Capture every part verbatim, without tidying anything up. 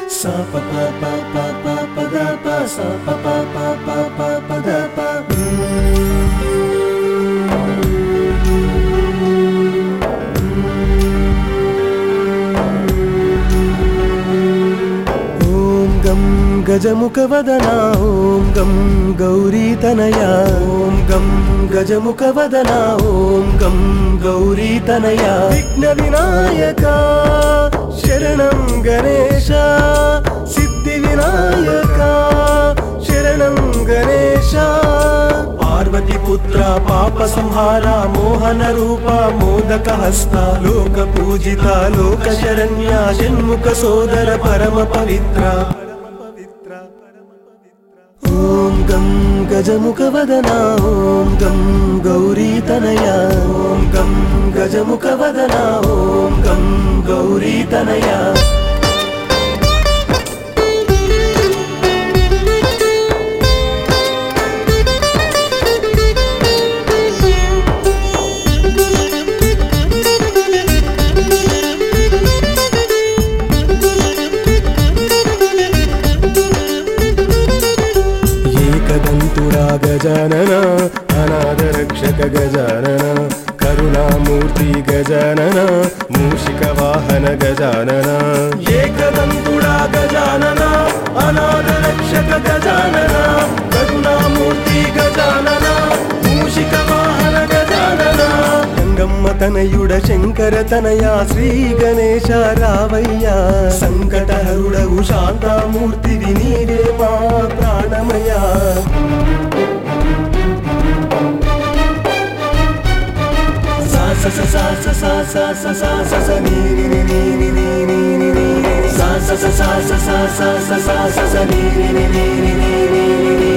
sa pa pa pa pa pa pa da pa sa pa pa pa pa pa pa da pa. Om gam gajamukhavadana Om gam Gauri Tanaya Om gam gajamukhavadana Om gam Gauri Tanaya Vigna Vinayaka Sharanam Ganesha Siddhi Vinayaka Sharanam Ganesha Parvati Putra Papa Samhara Mohana Rupa Modaka Hasta Loka Pujita Loka Sharanya Shanmukha Sodara Parama Pavitra. Om gam gajamukhavadana Om gam Gauri Tanaya Om gam gajamukhavadana Om gam Gauri Tanaya. Gajanana अनादरक्षक Gajanana करुणामूर्ति Gajanana मूषिकवाहन Gajanana एकदन्तुडा Gajanana अनादरक्षक Gajanana करुणामूर्ति Gajanana मूषिकवाहन Gajanana गंगम्म तनयुड Shankar Tanaya Shri Ganesh रावय्या संकटहरुडवु शांतामूर्ति नीवे मा प्राणमया. sa sa sa sa sa sa sa sa sa sa ni ni ni ni ni ni ni ni ni sa sa sa sa sa sa sa sa sa sa sa ni ni ni ni ni ni ni ni.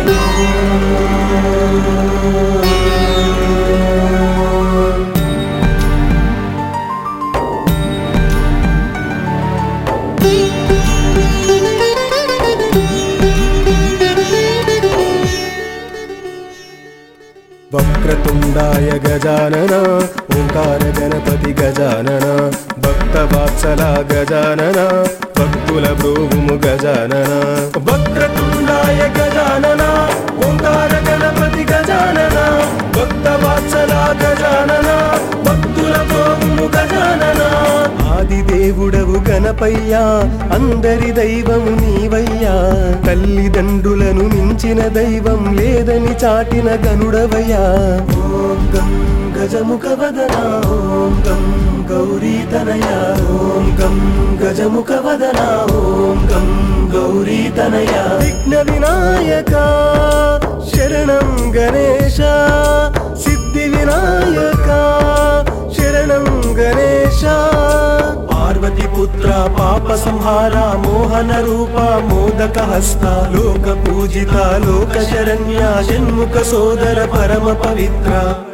वक्रतुंडाय Gajanana ओंकार गणपति गजानना भक्तवात्सला गजानना भक्तुल ब्रूहुमु गजानना. वक्रतुंडाय गजानना ओंकार गणपति गजानना भक्तवात्सला गजानना भक्तुल ब्रूहुमु गजानना. ఆదిదేవుడవు గణపయ్యా అందరి దైవము నీవయ్యా తల్లిదండ్రులను మించిన దైవం లేదని చాటిన గనుడవయ్యా. ఓం గం గజముఖవదనా ఓం గం గౌరీ తనయా ఓం గం గజముఖవదనా ఓం గం గౌరీ తనయా. విఘ్న వినాయక శరణం గణేశ సిద్ధి వినాయక శరణం గణేశ. पार्वती पुत्रा पाप संहारा मोहन रूपा मोदक हस्ता लोक पूजिता लोक शरण्या षण्मुख सोदर परम पवित्रा.